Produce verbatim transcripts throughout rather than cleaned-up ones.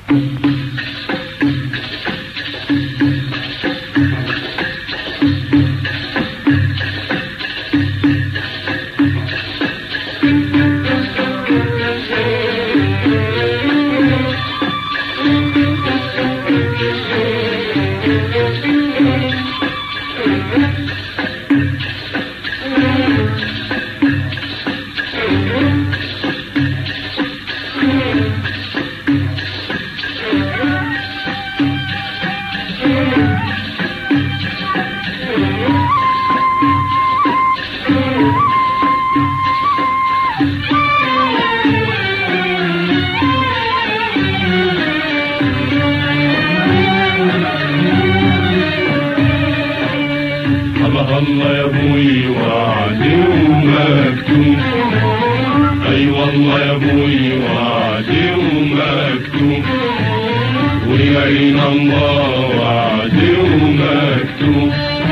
الله يا ابوي وعدي ومكتوب، اي والله يا ابوي وعدي ومكتوب، ويعين الله وعدي ومكتوب.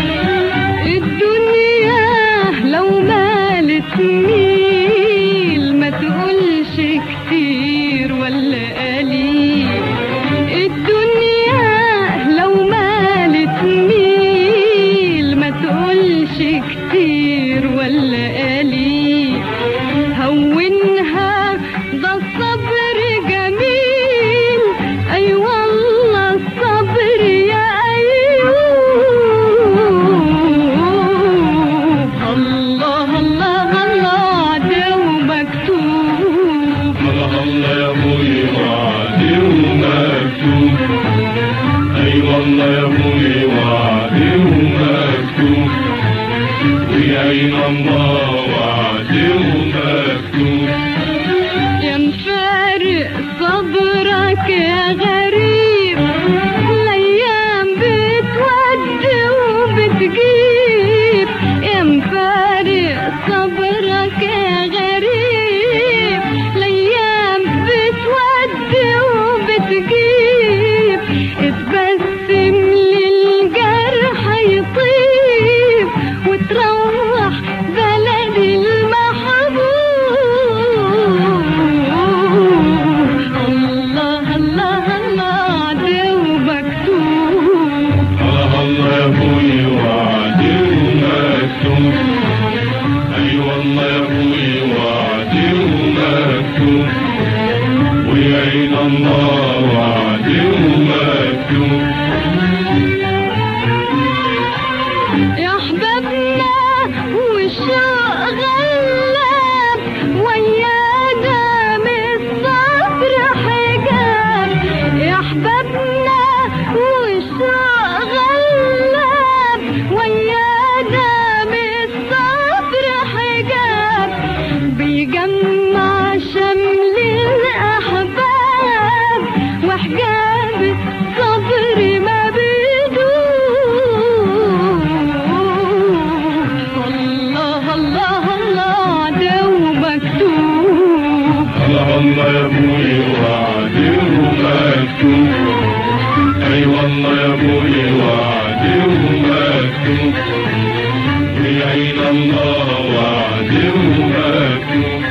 الدنيا لو مالت ميل ما تقولش كتير ولا قليل، الدنيا لو مالت ميل ما تقولش كتير ولا قليل، هونها ده الصبر جميل، اي والله الصبر يا ايوب. الله الله الله ده ومكتوب، الله الله يا ابوي وعدي ومكتوب، اي والله يا ابوي وعدي ومكتوب، ويعين الله وعدي ومكتوب. يا مفارق صبرك يا غريب، الايام بتودي وبتجيب، يا مفارق صبرك يا غريب، الايام بتودي وبتجيب، اتبسم للجرح يطيب وتروح بلد المحبوب. الله الله الله ده ومكتوب، الله الله يا ابوي وعدي ومكتوب، اي والله يا ابوي وعدي ومكتوب، ويعين الله وعدي ومكتوب. يا احبابنا والشوق غلاب، ويانا من الصبر حجاب، يا احبابنا والشوق غلاب، ويانا من الصبر حجاب، بيجمع شمل الاحباب، وحجاب الصبر ما بيدوب. الله الله الله ده ومكتوب، الله الله يا ابوي وعدي ومكتوب، اي والله يا ابوي وعدي ومكتوب، ويعين الله وعدي ومكتوب.